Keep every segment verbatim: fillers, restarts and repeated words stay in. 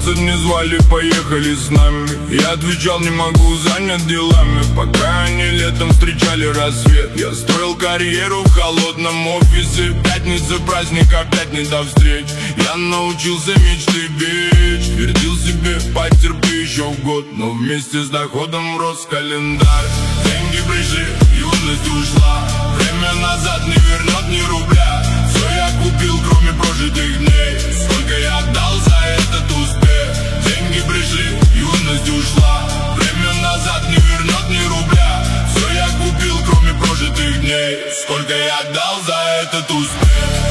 концерт не звали, поехали с нами. Я отвечал, не могу, занят делами. Пока они летом встречали рассвет, я строил карьеру в холодном офисе. Пятница, праздник, опять не до встреч. Я научился мечты беречь. Твердил себе, потерпи еще год, но вместе с доходом рос календарь. Деньги пришли, юность ушла. Время назад не вернет ни рубля. Все я купил, кроме прожитых дней. Сколько я отдал за этот успех. Деньги пришли, юность ушла. Время назад не вернет ни рубля. Все я купил, кроме прожитых дней. Сколько я отдал за этот успех.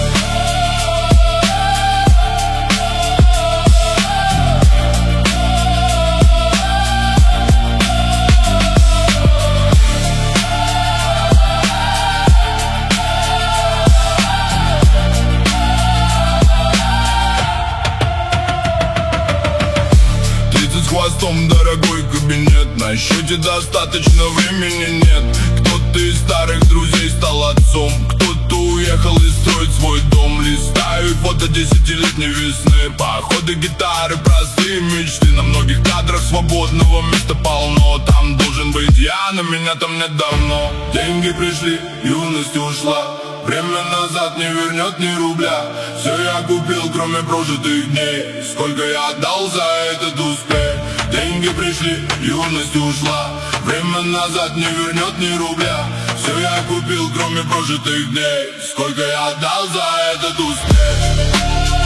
Хвостом дорогой кабинет, на счете достаточно времени нет. Кто-то из старых друзей стал отцом, кто-то уехал и строит свой дом. Листаю фото десятилетней весны, походы, гитары, простые мечты. На многих кадрах свободного места полно. Там должен быть я, но меня там нет давно. Деньги пришли, юность ушла. Время назад не вернет ни рубля. Все я купил, кроме прожитых дней. Сколько я отдал за этот успех. Деньги пришли, юность ушла. Время назад не вернет ни рубля. Все я купил, кроме прожитых дней. Сколько я отдал за этот успех.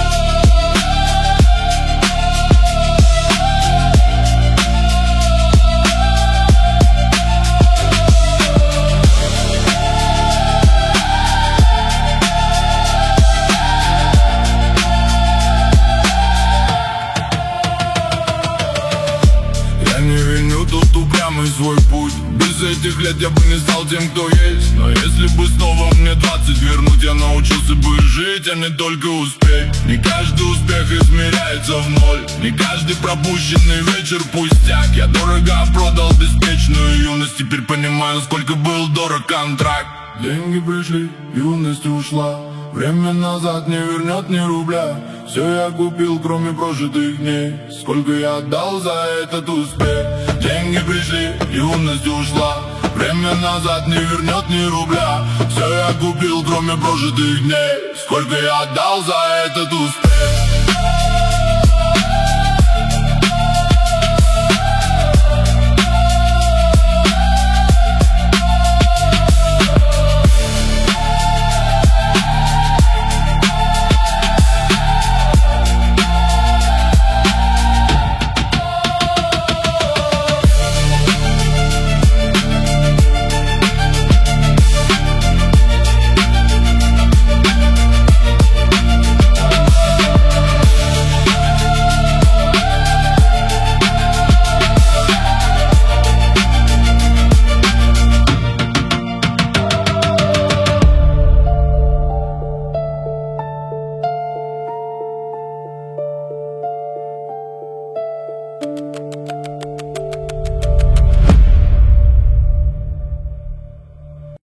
Тут упрямый свой путь. Без этих лет я бы не стал тем, кто есть. Но если бы снова мне двадцать вернуть, я научился бы жить, а не только успеть. Не каждый успех измеряется в ноль. Не каждый пропущенный вечер пустяк. Я дорого продал беспечную юность. Теперь понимаю, сколько был дорог контракт. Деньги пришли, юность ушла. Время назад не вернет ни рубля. Все я купил, кроме прожитых дней. Сколько я отдал за этот успех. Деньги пришли, юность ушла. Время назад не вернет ни рубля. Все я купил, кроме прожитых дней. Сколько я отдал за этот успех.